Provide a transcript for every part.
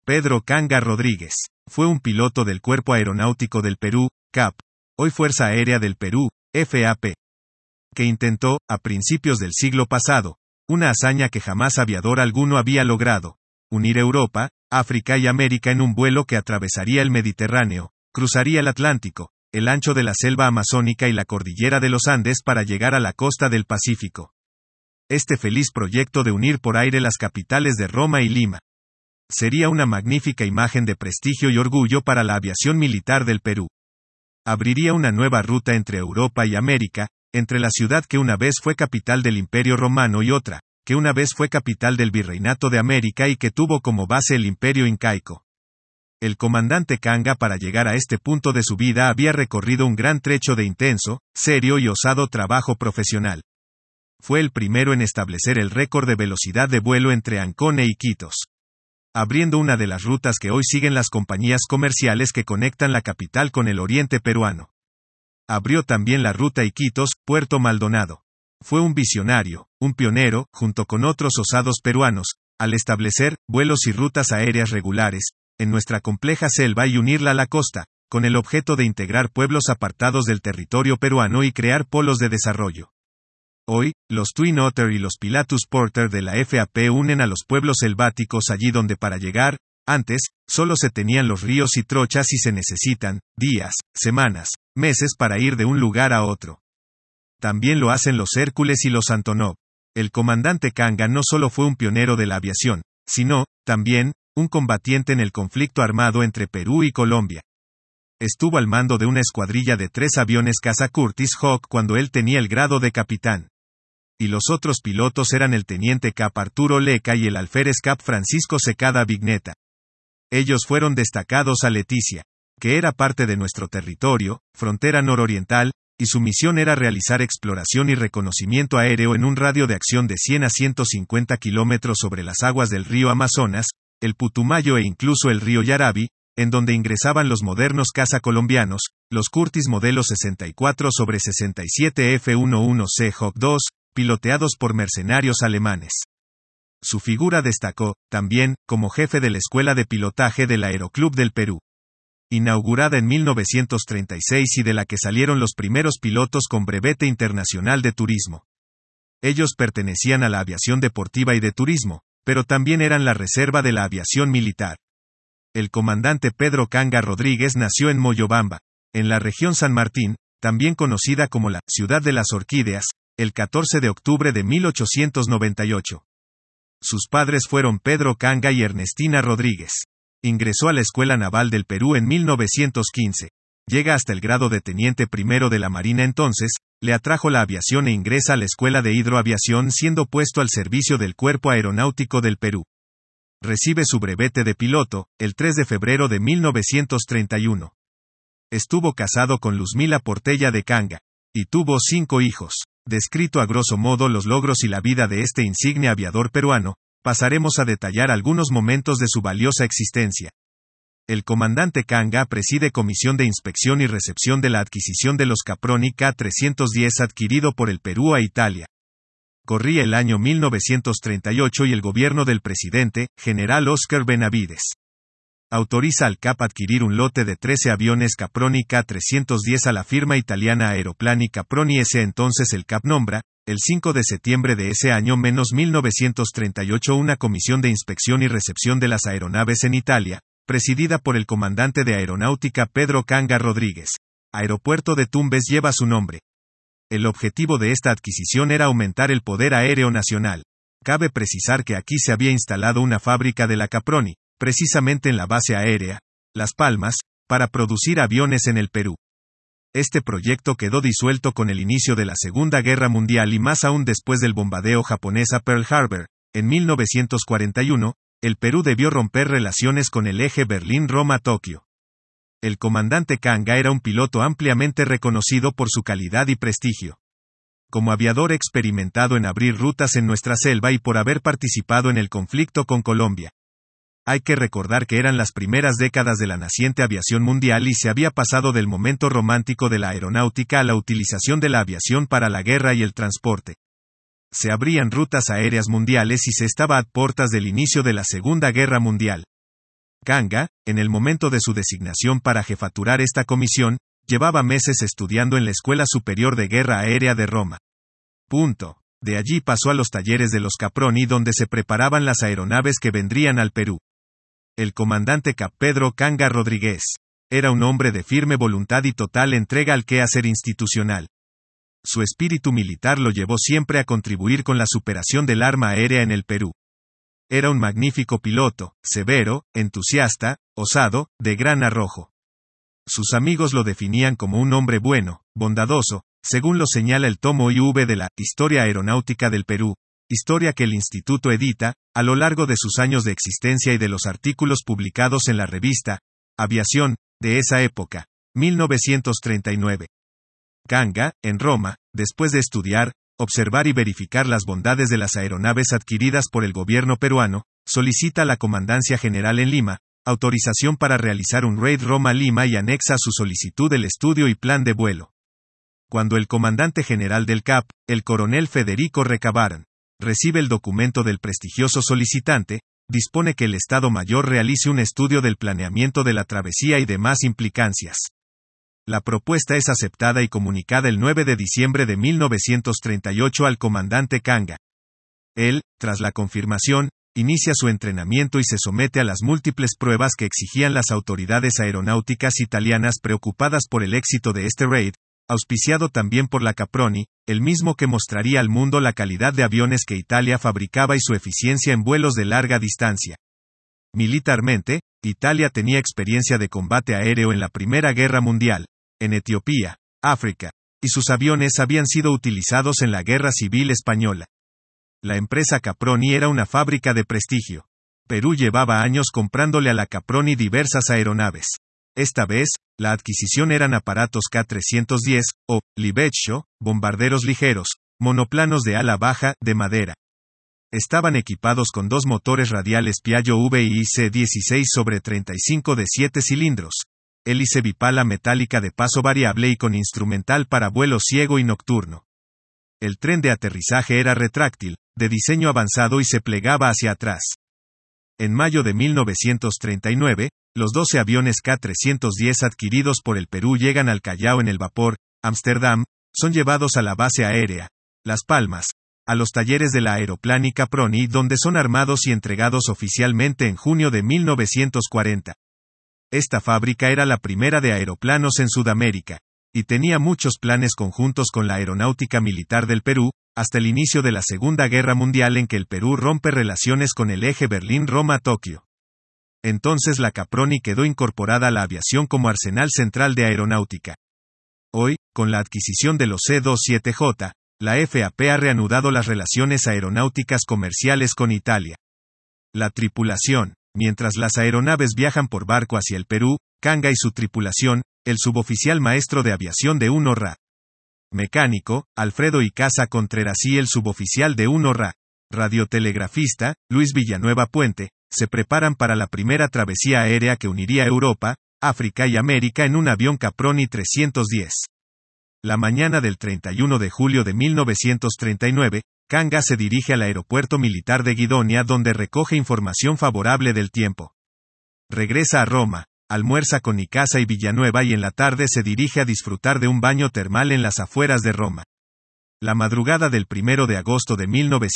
Pedro Canga Rodríguez. Fue un piloto del Cuerpo Aeronáutico del Perú, CAP, hoy Fuerza Aérea del Perú, FAP, que intentó, a principios del siglo pasado, una hazaña que jamás aviador alguno había logrado: unir Europa, África y América en un vuelo que atravesaría el Mediterráneo, cruzaría el Atlántico, el ancho de la selva amazónica y la cordillera de los Andes para llegar a la costa del Pacífico. Este feliz proyecto de unir por aire las capitales de Roma y Lima sería una magnífica imagen de prestigio y orgullo para la aviación militar del Perú. Abriría una nueva ruta entre Europa y América, entre la ciudad que una vez fue capital del Imperio Romano y otra, que una vez fue capital del Virreinato de América y que tuvo como base el Imperio Incaico. El comandante Canga, para llegar a este punto de su vida, había recorrido un gran trecho de intenso, serio y osado trabajo profesional. Fue el primero en establecer el récord de velocidad de vuelo entre Ancón e Iquitos, abriendo una de las rutas que hoy siguen las compañías comerciales que conectan la capital con el oriente peruano. Abrió también la ruta Iquitos-Puerto Maldonado. Fue un visionario, un pionero, junto con otros osados peruanos, al establecer vuelos y rutas aéreas regulares en nuestra compleja selva y unirla a la costa, con el objeto de integrar pueblos apartados del territorio peruano y crear polos de desarrollo. Hoy, los Twin Otter y los Pilatus Porter de la FAP unen a los pueblos selváticos allí donde para llegar, antes, solo se tenían los ríos y trochas y se necesitan días, semanas, meses para ir de un lugar a otro. También lo hacen los Hércules y los Antonov. El comandante Canga no solo fue un pionero de la aviación, sino, también, un combatiente en el conflicto armado entre Perú y Colombia. Estuvo al mando de una escuadrilla de 3 aviones caza Curtiss Hawk cuando él tenía el grado de capitán. Y los otros pilotos eran el teniente cap Arturo Leca y el alférez cap Francisco Secada Vigneta. Ellos fueron destacados a Leticia, que era parte de nuestro territorio, frontera nororiental, y su misión era realizar exploración y reconocimiento aéreo en un radio de acción de 100 a 150 kilómetros sobre las aguas del río Amazonas, el Putumayo e incluso el río Yarabi, en donde ingresaban los modernos caza colombianos, los Curtiss modelo 64/67 F-11C Hawk II, piloteados por mercenarios alemanes. Su figura destacó, también, como jefe de la Escuela de Pilotaje del Aeroclub del Perú, inaugurada en 1936 y de la que salieron los primeros pilotos con brevete internacional de turismo. Ellos pertenecían a la aviación deportiva y de turismo, pero también eran la reserva de la aviación militar. El comandante Pedro Canga Rodríguez nació en Moyobamba, en la región San Martín, también conocida como la Ciudad de las Orquídeas, el 14 de octubre de 1898. Sus padres fueron Pedro Canga y Ernestina Rodríguez. Ingresó a la Escuela Naval del Perú en 1915. Llega hasta el grado de teniente primero de la Marina entonces, le atrajo la aviación e ingresa a la Escuela de Hidroaviación siendo puesto al servicio del Cuerpo Aeronáutico del Perú. Recibe su brevete de piloto, el 3 de febrero de 1931. Estuvo casado con Luzmila Portella de Canga, y tuvo 5 hijos. Descrito a grosso modo los logros y la vida de este insigne aviador peruano, pasaremos a detallar algunos momentos de su valiosa existencia. El comandante Canga preside Comisión de Inspección y Recepción de la adquisición de los Caproni K-310 adquirido por el Perú a Italia. Corría el año 1938 y el gobierno del presidente, general Óscar Benavides, autoriza al CAP adquirir un lote de 13 aviones Caproni K-310 a la firma italiana Aeroplani Caproni S. Entonces el CAP nombra, el 5 de septiembre de ese año menos 1938 una comisión de inspección y recepción de las aeronaves en Italia, presidida por el comandante de aeronáutica Pedro Canga Rodríguez. Aeropuerto de Tumbes lleva su nombre. El objetivo de esta adquisición era aumentar el poder aéreo nacional. Cabe precisar que aquí se había instalado una fábrica de la Caproni, precisamente en la base aérea, Las Palmas, para producir aviones en el Perú. Este proyecto quedó disuelto con el inicio de la Segunda Guerra Mundial y más aún después del bombardeo japonés a Pearl Harbor, en 1941, el Perú debió romper relaciones con el eje Berlín-Roma-Tokio. El comandante Canga era un piloto ampliamente reconocido por su calidad y prestigio. Como aviador experimentado en abrir rutas en nuestra selva y por haber participado en el conflicto con Colombia. Hay que recordar que eran las primeras décadas de la naciente aviación mundial y se había pasado del momento romántico de la aeronáutica a la utilización de la aviación para la guerra y el transporte. Se abrían rutas aéreas mundiales y se estaba a puertas del inicio de la Segunda Guerra Mundial. Kanga, en el momento de su designación para jefaturar esta comisión, llevaba meses estudiando en la Escuela Superior de Guerra Aérea de Roma. De allí pasó a los talleres de los Caproni donde se preparaban las aeronaves que vendrían al Perú. El comandante Cap Pedro Kanga Rodríguez era un hombre de firme voluntad y total entrega al quehacer institucional. Su espíritu militar lo llevó siempre a contribuir con la superación del arma aérea en el Perú. Era un magnífico piloto, severo, entusiasta, osado, de gran arrojo. Sus amigos lo definían como un hombre bueno, bondadoso, según lo señala el tomo IV de la Historia Aeronáutica del Perú, historia que el Instituto edita, a lo largo de sus años de existencia y de los artículos publicados en la revista Aviación, de esa época, 1939. Kanga, en Roma, después de estudiar, observar y verificar las bondades de las aeronaves adquiridas por el gobierno peruano, solicita a la Comandancia General en Lima autorización para realizar un raid Roma-Lima y anexa a su solicitud el estudio y plan de vuelo. Cuando el comandante general del CAP, el coronel Federico Recabarren, recibe el documento del prestigioso solicitante, dispone que el Estado Mayor realice un estudio del planeamiento de la travesía y demás implicancias. La propuesta es aceptada y comunicada el 9 de diciembre de 1938 al comandante Kanga. Él, tras la confirmación, inicia su entrenamiento y se somete a las múltiples pruebas que exigían las autoridades aeronáuticas italianas preocupadas por el éxito de este raid, auspiciado también por la Caproni, el mismo que mostraría al mundo la calidad de aviones que Italia fabricaba y su eficiencia en vuelos de larga distancia. Militarmente, Italia tenía experiencia de combate aéreo en la Primera Guerra Mundial, en Etiopía, África, y sus aviones habían sido utilizados en la Guerra Civil Española. La empresa Caproni era una fábrica de prestigio. Perú llevaba años comprándole a la Caproni diversas aeronaves. Esta vez, la adquisición eran aparatos K-310, o Libeccio, bombarderos ligeros, monoplanos de ala baja, de madera. Estaban equipados con dos motores radiales Piaggio VIC 16/35 de 7 cilindros, hélice bipala metálica de paso variable y con instrumental para vuelo ciego y nocturno. El tren de aterrizaje era retráctil, de diseño avanzado y se plegaba hacia atrás. En mayo de 1939, los 12 aviones K-310 adquiridos por el Perú llegan al Callao en el vapor Ámsterdam, son llevados a la base aérea Las Palmas, a los talleres de la Aeroplani Caproni donde son armados y entregados oficialmente en junio de 1940. Esta fábrica era la primera de aeroplanos en Sudamérica, y tenía muchos planes conjuntos con la aeronáutica militar del Perú, hasta el inicio de la Segunda Guerra Mundial en que el Perú rompe relaciones con el eje Berlín-Roma-Tokio. Entonces la Caproni quedó incorporada a la aviación como arsenal central de aeronáutica. Hoy, con la adquisición de los C-27J, la FAP ha reanudado las relaciones aeronáuticas comerciales con Italia. La tripulación. Mientras las aeronaves viajan por barco hacia el Perú, Kanga y su tripulación, el suboficial maestro de aviación de 1 RA. Mecánico, Alfredo Icaza Contreras y el suboficial de 1 RA. Radiotelegrafista, Luis Villanueva Puente, se preparan para la primera travesía aérea que uniría Europa, África y América en un avión Caproni 310. La mañana del 31 de julio de 1939, Kanga se dirige al aeropuerto militar de Guidonia donde recoge información favorable del tiempo. Regresa a Roma, almuerza con Icaza y Villanueva y en la tarde se dirige a disfrutar de un baño termal en las afueras de Roma. La madrugada del 1 de agosto de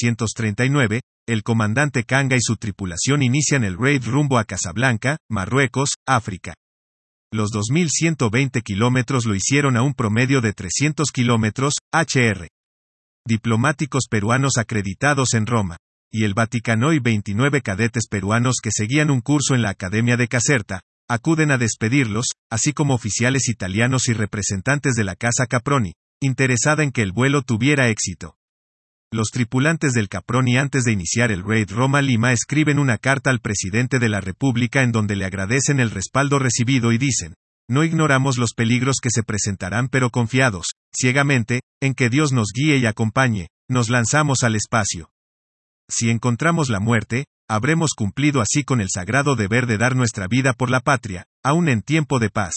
1939, el comandante Kanga y su tripulación inician el raid rumbo a Casablanca, Marruecos, África. Los 2.120 kilómetros lo hicieron a un promedio de 300 kilómetros, hr. Diplomáticos peruanos acreditados en Roma, y el Vaticano y 29 cadetes peruanos que seguían un curso en la Academia de Caserta, acuden a despedirlos, así como oficiales italianos y representantes de la Casa Caproni, interesada en que el vuelo tuviera éxito. Los tripulantes del Caproni antes de iniciar el raid Roma-Lima escriben una carta al presidente de la República en donde le agradecen el respaldo recibido y dicen: no ignoramos los peligros que se presentarán pero confiados, ciegamente, en que Dios nos guíe y acompañe, nos lanzamos al espacio. Si encontramos la muerte, habremos cumplido así con el sagrado deber de dar nuestra vida por la patria, aún en tiempo de paz.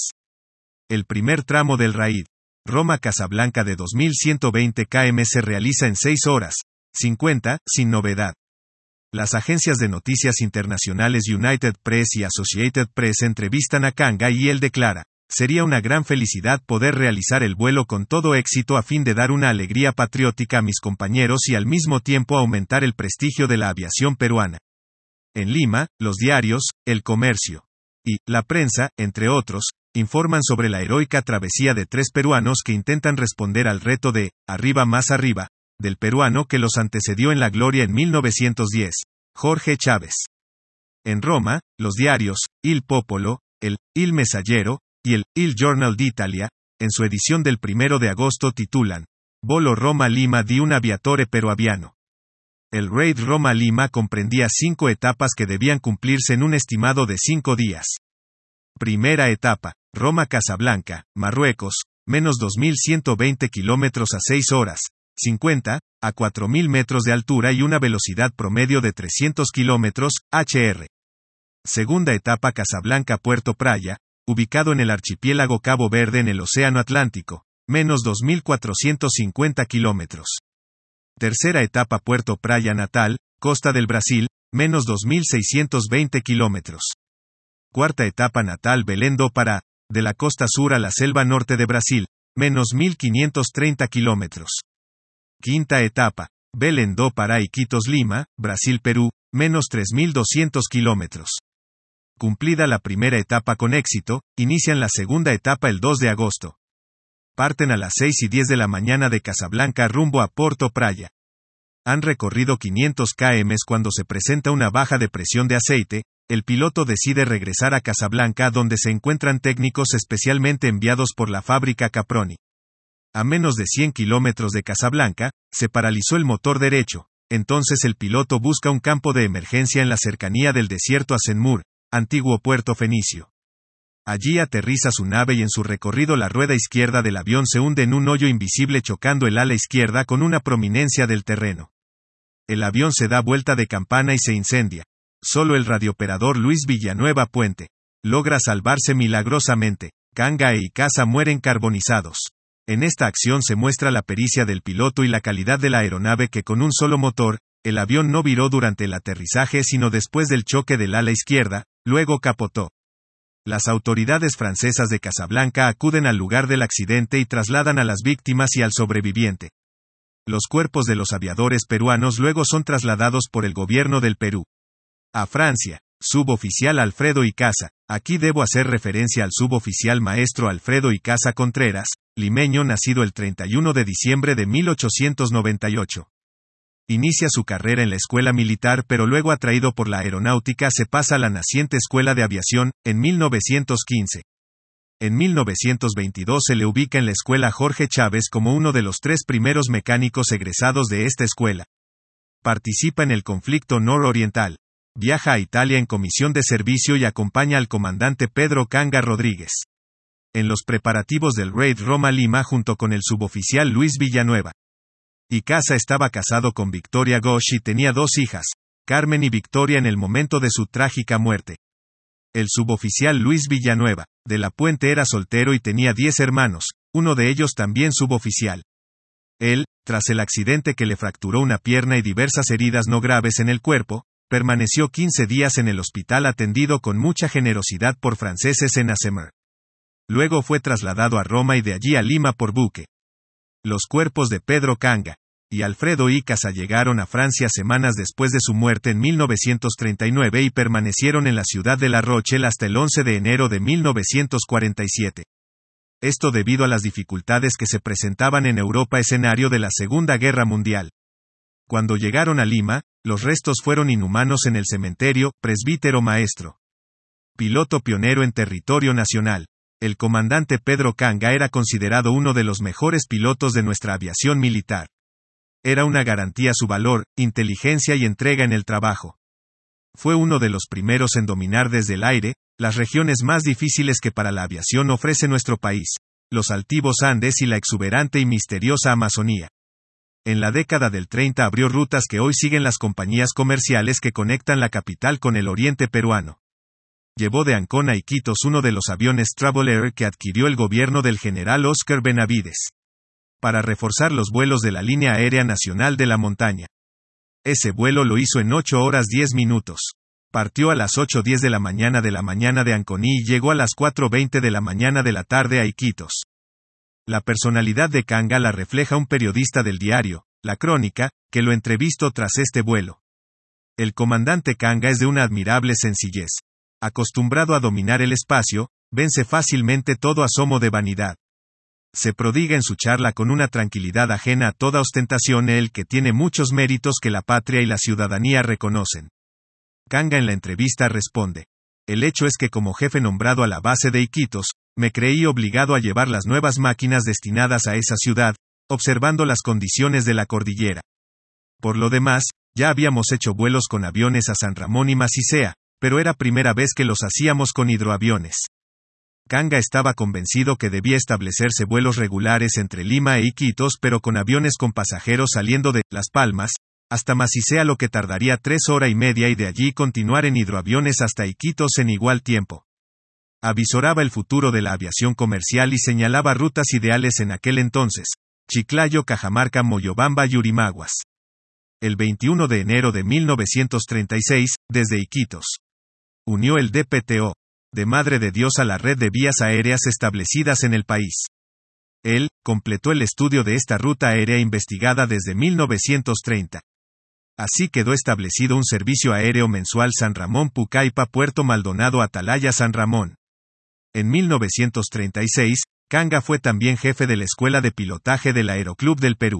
El primer tramo del raid Roma-Casablanca de 2120 km se realiza en 6 horas, 50, sin novedad. Las agencias de noticias internacionales United Press y Associated Press entrevistan a Kanga y él declara: sería una gran felicidad poder realizar el vuelo con todo éxito a fin de dar una alegría patriótica a mis compañeros y al mismo tiempo aumentar el prestigio de la aviación peruana. En Lima, los diarios, El Comercio y La Prensa, entre otros, informan sobre la heroica travesía de 3 peruanos que intentan responder al reto de arriba más arriba, del peruano que los antecedió en la gloria en 1910, Jorge Chávez. En Roma, los diarios, Il Popolo, el Il Messaggero, y el Il Giornal d'Italia, en su edición del 1 de agosto titulan: Volo Roma-Lima di un aviatore peruviano. El raid Roma-Lima comprendía 5 etapas que debían cumplirse en un estimado de 5 días. Primera etapa, Roma-Casablanca, Marruecos, menos 2.120 kilómetros a 6 horas, 50, a 4.000 metros de altura y una velocidad promedio de 300 kilómetros, hr. Segunda etapa Casablanca-Puerto Praya, ubicado en el archipiélago Cabo Verde en el Océano Atlántico, menos 2.450 kilómetros. Tercera etapa Puerto Praya Natal, costa del Brasil, menos 2.620 kilómetros. Cuarta etapa Natal Belém do Pará, de la costa sur a la selva norte de Brasil, menos 1.530 kilómetros. Quinta etapa, Belém do Pará Iquitos Lima, Brasil-Perú, menos 3.200 kilómetros. Cumplida la primera etapa con éxito, inician la segunda etapa el 2 de agosto. Parten a las 6:10 de la mañana de Casablanca rumbo a Porto Praya. Han recorrido 500 km cuando se presenta una baja de presión de aceite. El piloto decide regresar a Casablanca donde se encuentran técnicos especialmente enviados por la fábrica Caproni. A menos de 100 kilómetros de Casablanca, se paralizó el motor derecho. Entonces el piloto busca un campo de emergencia en la cercanía del desierto Asenmur, antiguo puerto fenicio. Allí aterriza su nave y en su recorrido la rueda izquierda del avión se hunde en un hoyo invisible chocando el ala izquierda con una prominencia del terreno. El avión se da vuelta de campana y se incendia. Solo el radiooperador Luis Villanueva Puente logra salvarse milagrosamente. Kanga e Icaza mueren carbonizados. En esta acción se muestra la pericia del piloto y la calidad de la aeronave que con un solo motor, el avión no viró durante el aterrizaje sino después del choque del ala izquierda, luego capotó. Las autoridades francesas de Casablanca acuden al lugar del accidente y trasladan a las víctimas y al sobreviviente. Los cuerpos de los aviadores peruanos luego son trasladados por el gobierno del Perú a Francia. Suboficial Alfredo Icaza. Aquí debo hacer referencia al suboficial maestro Alfredo Icaza Contreras, limeño nacido el 31 de diciembre de 1898. Inicia su carrera en la escuela militar pero luego atraído por la aeronáutica se pasa a la naciente escuela de aviación, en 1915. En 1922 se le ubica en la escuela Jorge Chávez como uno de los 3 primeros mecánicos egresados de esta escuela. Participa en el conflicto nororiental. Viaja a Italia en comisión de servicio y acompaña al comandante Pedro Kanga Rodríguez en los preparativos del raid Roma-Lima junto con el suboficial Luis Villanueva. Icaza estaba casado con Victoria Gosch y tenía 2 hijas, Carmen y Victoria en el momento de su trágica muerte. El suboficial Luis Villanueva, de la Puente era soltero y tenía 10 hermanos, uno de ellos también suboficial. Él, tras el accidente que le fracturó una pierna y diversas heridas no graves en el cuerpo, permaneció 15 días en el hospital atendido con mucha generosidad por franceses en Asenmur. Luego fue trasladado a Roma y de allí a Lima por buque. Los cuerpos de Pedro Kanga y Alfredo Icaza llegaron a Francia semanas después de su muerte en 1939 y permanecieron en la ciudad de La Rochelle hasta el 11 de enero de 1947. Esto debido a las dificultades que se presentaban en Europa escenario de la Segunda Guerra Mundial. Cuando llegaron a Lima, los restos fueron inhumados en el cementerio Presbítero Maestro. Piloto pionero en territorio nacional. El comandante Pedro Kanga era considerado uno de los mejores pilotos de nuestra aviación militar. Era una garantía su valor, inteligencia y entrega en el trabajo. Fue uno de los primeros en dominar desde el aire las regiones más difíciles que para la aviación ofrece nuestro país, los altivos Andes y la exuberante y misteriosa Amazonía. En la década del 30 abrió rutas que hoy siguen las compañías comerciales que conectan la capital con el oriente peruano. Llevó de Ancón a Iquitos uno de los aviones Travel Air que adquirió el gobierno del general Óscar Benavides para reforzar los vuelos de la línea aérea nacional de la montaña. Ese vuelo lo hizo en 8 horas 10 minutos. Partió a las 8:10 de la mañana de Anconi y llegó a las 4:20 de la mañana de la tarde a Iquitos. La personalidad de Kanga la refleja un periodista del diario, La Crónica, que lo entrevistó tras este vuelo. El comandante Kanga es de una admirable sencillez. Acostumbrado a dominar el espacio, vence fácilmente todo asomo de vanidad. Se prodiga en su charla con una tranquilidad ajena a toda ostentación, él que tiene muchos méritos que la patria y la ciudadanía reconocen. Kanga en la entrevista responde: el hecho es que como jefe nombrado a la base de Iquitos, me creí obligado a llevar las nuevas máquinas destinadas a esa ciudad, observando las condiciones de la cordillera. Por lo demás, ya habíamos hecho vuelos con aviones a San Ramón y Macicea, pero era primera vez que los hacíamos con hidroaviones. Kanga estaba convencido que debía establecerse vuelos regulares entre Lima e Iquitos, pero con aviones con pasajeros saliendo de Las Palmas hasta Macicea, lo que tardaría 3 horas y media, y de allí continuar en hidroaviones hasta Iquitos en igual tiempo. Avisoraba el futuro de la aviación comercial y señalaba rutas ideales en aquel entonces: Chiclayo, Cajamarca, Moyobamba y Urimaguas. El 21 de enero de 1936, desde Iquitos, unió el DPTO de Madre de Dios a la red de vías aéreas establecidas en el país. Él completó el estudio de esta ruta aérea investigada desde 1930. Así quedó establecido un servicio aéreo mensual San Ramón-Pucallpa-Puerto Maldonado-Atalaya-San Ramón. En 1936, Kanga fue también jefe de la Escuela de Pilotaje del Aeroclub del Perú.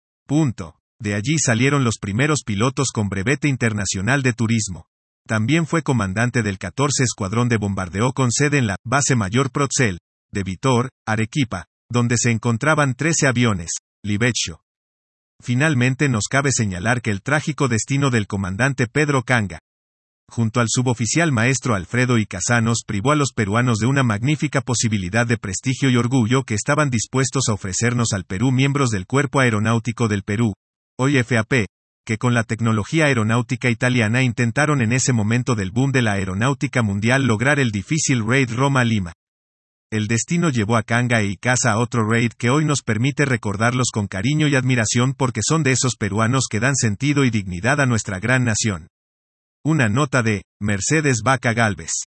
De allí salieron los primeros pilotos con brevete internacional de turismo. También fue comandante del 14 Escuadrón de Bombardeo con sede en la Base Mayor Procel, de Vitor, Arequipa, donde se encontraban 13 aviones, Libeccio. Finalmente nos cabe señalar que el trágico destino del comandante Pedro Kanga, junto al suboficial maestro Alfredo y Casanos, privó a los peruanos de una magnífica posibilidad de prestigio y orgullo que estaban dispuestos a ofrecernos al Perú miembros del Cuerpo Aeronáutico del Perú, hoy FAP, que con la tecnología aeronáutica italiana intentaron en ese momento del boom de la aeronáutica mundial lograr el difícil raid Roma-Lima. El destino llevó a Kanga e Icasa a otro raid que hoy nos permite recordarlos con cariño y admiración, porque son de esos peruanos que dan sentido y dignidad a nuestra gran nación. Una nota de Mercedes Vaca Gálvez.